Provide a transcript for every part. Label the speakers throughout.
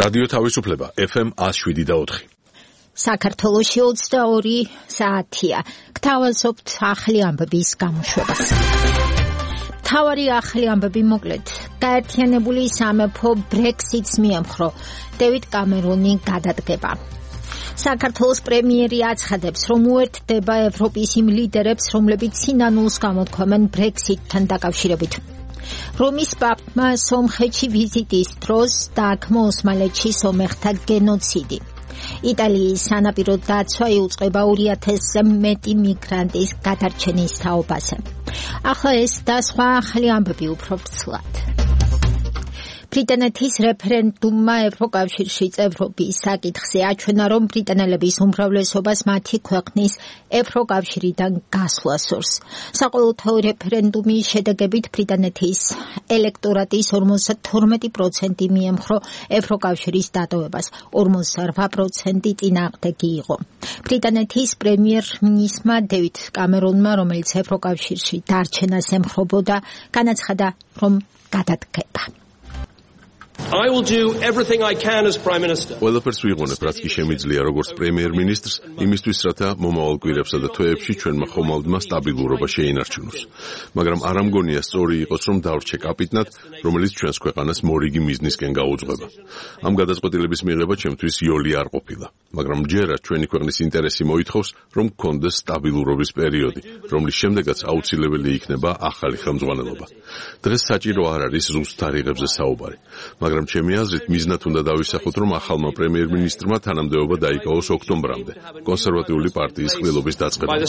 Speaker 1: რადიო თავისუფლება FM 107.4.
Speaker 2: საქართველოში 22 საათია. გთავაზობთ ახალი ამბების გამოშვებას. მთავარი ახალი ამბები მოკლედ. გაერთიანებული სამეფო ბრექსიტს მიემხრო. დევიდ კამერონი გადადგება. საქართველოს პრემიერი აცხადებს, რომ უერთდება ევროპის იმ ლიდერებს, რომლებიც სინანულს გამოთქვამენ ბრექსიტთან დაკავშირებით. რომის პაპმა სომხეთში ვიზიტის დროს დააქმო ოსმალეთში სომეხთა გენოციდი. იტალიის სანაპირო დაცვა იუწყება 2000-ზე მეტი მიგრანტის გადარჩენის თაობაზე. ახლა ეს და სხვა ახალი ამბები უფრო ფრთლად. ბრიტანეთის რეფერენდუმმა ევროკავშირში წევრობის საკითხზე აჩვენა, რომ ბრიტანელების უმრავლესობას მათი ქვეყნის ევროკავშირიდან გასვლა სურს. საყოველთაო რეფერენდუმის შედეგებით ბრიტანეთის ელექტორატის 52% მიემხრო ევროკავშირის დატოვებას, 48% წინააღმდეგი იყო. ბრიტანეთის პრემიერ-მინისტრმა დევიდ კამერონმა, რომელიც ევროკავშირში დარჩენას ემხრობოდა, განაცხადა, რომ გადადგება.
Speaker 3: I will do everything I can as Prime Minister.
Speaker 1: ყველაფერს ვიღონებ, რაც კი შემიძლია როგორც პრემიერ-მინისტრს, იმისთვის, რათა მომავალ კვირებსა და თვეებში ჩვენმა ხომალდმა სტაბილურობა შეინარჩუნოს. მაგრამ არ ამგონია სწორი იყოს, რომ დავრჩე კაპიტნად, რომელიც ჩვენს ქვეყანას მორიგი მიზნისკენ გაუძღვება. ამ გადაწყვეტილების მიღება ჩემთვის იოლი არ ყოფილა. მაგრამ ჯერაც ჩვენი ქვეყნის ინტერესი მოითხოვს, რომ გქონდეს სტაბილურობის პერიოდი, რომლის შემდეგაც აუცილებელი იქნება ახალი ხელმძღვანელობა. დღეს საჭირო არ არის რუს თარიღებზე საუბარი. მაგრამ ჩემი აზრით მიზნად უნდა დავისახოთ, რომ ახალმა პრემიერ-მინისტრმა თანამდებობა დაიკავოს ოქტომბრამდე, კონსერვატიული პარტიის ყრილობის დაწყებამდე.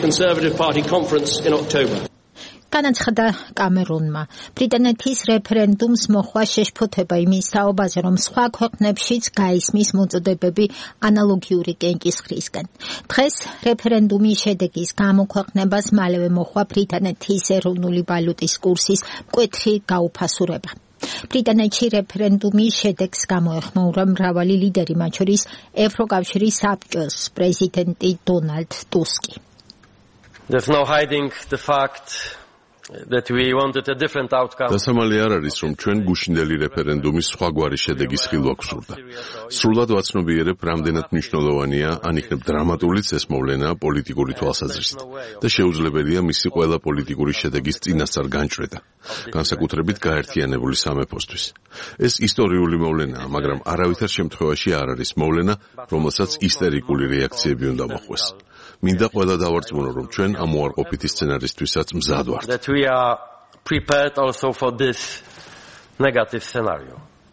Speaker 2: განაცხადა კამერონმა. ბრიტანეთის რეფერენდუმს მოხვა შეშფოთება იმის თაობაზე, რომ სხვა ქვეყნებშიც გაისმის მოწოდებები ანალოგიური კენჭისყრისკენ. დღეს რეფერენდუმის შედეგის გამოქვეყნებას მალევე მოხვა ბრიტანეთის ეროვნული ვალუტის კურსის მკვეთრი გაუფასურება. ბრიტანეთში რეფერენდუმის შედეგს გამოეხმაურა მრავალი ლიდერი, მათ შორის ევროკავშირის საბჭოს პრეზიდენტი დონალდ ტუსკი.
Speaker 3: There's no hiding the fact that we wanted a different outcome.
Speaker 1: დასამალი არ არის, რომ ჩვენ გუშინდელი რეფერენდუმის სხვაგვარი შედეგის ხილვა გვსურდა. სრულად ვაცნობიერებ, რამდენად მნიშვნელოვანია, ან იქნებ დრამატულიც ეს მოვლენა პოლიტიკური თვალსაზრისით და შეუძლებელია მისი ყველა პოლიტიკური შედეგის წინასწარ განჭრედა, განსაკუთრებით გაერთიანებული სამეფოსთვის. ეს ისტორიული მოვლენაა, მაგრამ არავითარ შემთხვევაში არ არის მოვლენა, რომელსაც ისტერიკული რეაქციები უნდა მოხვდეს. მინდა ყველა დავარწმუნო, რომ ჩვენ ამ უარყოფითი სცენარისთვისაც მზად ვართ.
Speaker 3: That we are prepared also for this negative scenario.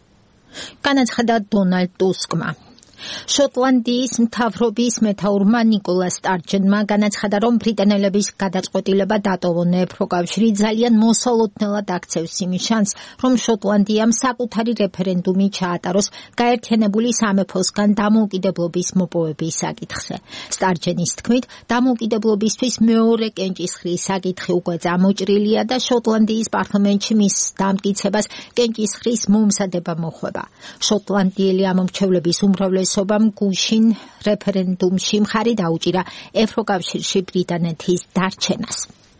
Speaker 2: განაცხადა დონალდ ტუსკმა. შოტლანდიის მთავრობის მეთაურმა ნიკოლა სტარჯენმა განაცხადა, რომ ბრიტანელების გადაწყვეტილება დატოვონ ევროკავშირი ძალიან მოსალოდნელად აქცევს იმის შანსს, რომ შოტლანდიამ საკუთარი რეფერენდუმი ჩაატაროს გაერთიანებული სამეფოსგან დამოუკიდებლობის მოპოვების საკითხზე. სტარჯენის თქმით, დამოუკიდებლობისთვის მეორე კენჭისყრის საკითხი უკვე წამოჭრილია და შოტლანდიის პარლამენტში მის დამტკიცებას კენჭისყრის მომზადება მოხვება. შოტლანდიელი ამომრჩევლების უმრავლესობამ გუშინ რეფერენდუმში მხარი დაუჭირა ევროკავშირში ბრიტანეთის დარჩენას.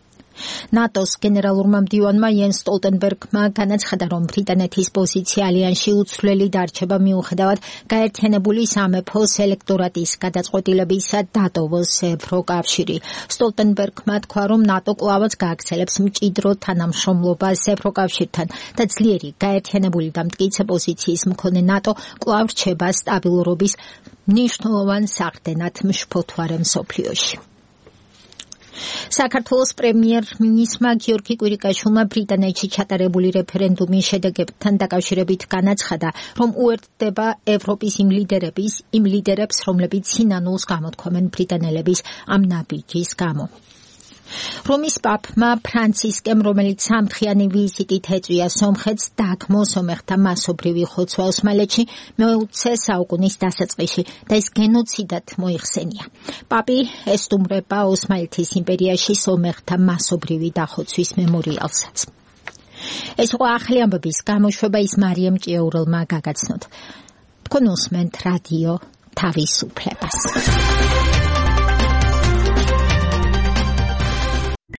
Speaker 2: ნატოს გენერალურმა მდივანმა იენს სტოლტენბერგმა განაცხადა, რომ ბრიტანეთის პოზიცია ალიანსში უცვლელი დარჩება მიუხედავად გაერთიანებული სამეფოს ელექტორატის გადაწყვეტილებისა დატოვოს ევროკავშირი. სტოლტენბერგმა თქვა, რომ ნატო კვლავაც გააგრძელებს მჭიდრო თანამშრომლობას ევროკავშირთან და ძლიერი გაერთიანებული და მტკიცე პოზიციის მქონე ნატო კვლავ რჩება სტაბილურობის მნიშვნელოვან საყრდენად მშფოთვარე მსოფლიოში. საქართველოს პრემიერ-მინისტრმა გიორგი კვირიკაშვილმა ბრიტანეთში ჩატარებული რეფერენდუმის შედეგებთან დაკავშირებით განაცხადა, რომ უერთდება ევროპის იმ ლიდერებს, რომლებიც სინანულს გამოთქვამენ ბრიტანელების ამ ნაბიჯის გამო. რომის პაპმა ფრანცისკემ, რომელიც სამთხიანი ვიზიტით ეწვია სომხეთს, დააქმო სომეხთა მასობრივი ხოცვა ოსმალეთში მე-20 საუკუნის დასაწყისში და ეს გენოციდად მოიხსენია. პაპი ესტუმრება ოსმალეთის იმპერიაში სომეხთა მასობრივი დახოცვის მემორიალსაც. ეს იყო ახალი ამბების გამოშვება, ის მარიამ ჭიაურელმა გაგაცნოთ. თქვენ უსმენთ რადიო თავისუფლებას.